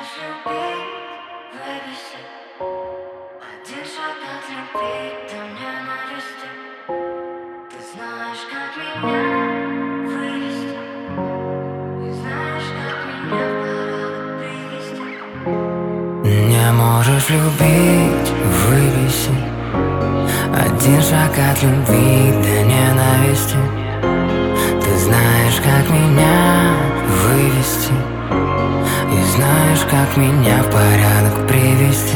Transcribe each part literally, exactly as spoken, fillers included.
можешь любить, вывести один шаг от любви до ненависти. Ты знаешь, как меня вывести, и знаешь, как меня в порядок привести. Не можешь любить, вывеси один шаг от любви до ненависти. Ты знаешь, как меня вывести, и знаешь, как меня в порядок привести.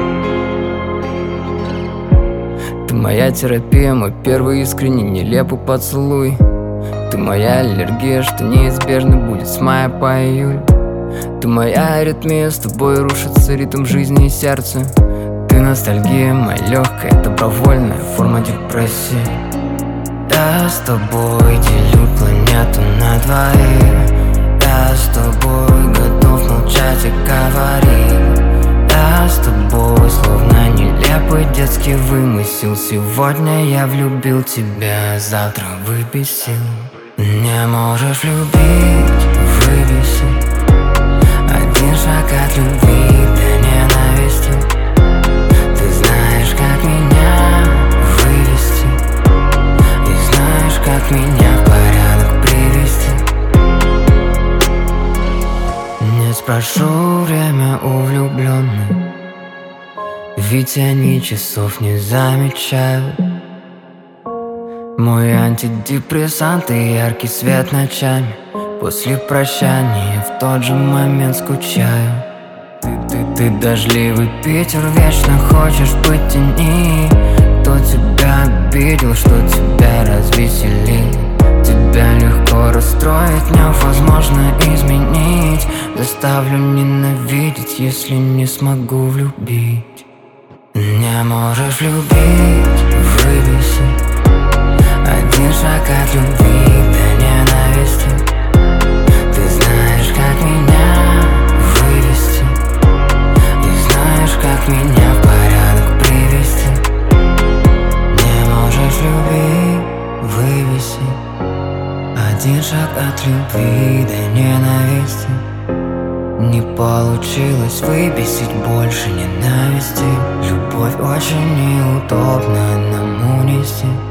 Ты моя терапия, мой первый искренний нелепый поцелуй. Ты моя аллергия, что неизбежно будет с мая по июль. Ты моя аритмия, с тобой рушится ритм жизни и сердца. Ты ностальгия, моя легкая, добровольная форма депрессии. Я с тобой делю планету на двоих. Я с тобой готов молчать и говорить. Я с тобой словно нелепый детский вымысел. Сегодня я влюбил тебя, завтра выбесил. Не можешь любить, выбеси один шаг от любви до ненависти. Ты знаешь, как меня вывести, и знаешь, как меня в порядок привести. Не спрошу время у влюбленных, ведь они часов не замечают. Мой антидепрессант и яркий свет ночами. После прощания в тот же момент скучаю. Ты, ты, ты дождливый Питер, вечно хочешь быть в тени. Кто тебя обидел, что тебя развеселит? Тебя легко расстроить, невозможно изменить. Заставлю ненавидеть, если не смогу влюбить. Не можешь любить, выбеси один шаг от любви до ненависти. Ты знаешь, как меня вывести, и знаешь, как меня в порядок привести. Не можешь любить, вывеси один шаг от любви до ненависти. Не получилось выбесить больше ненависти. Любовь очень неудобно нам унести.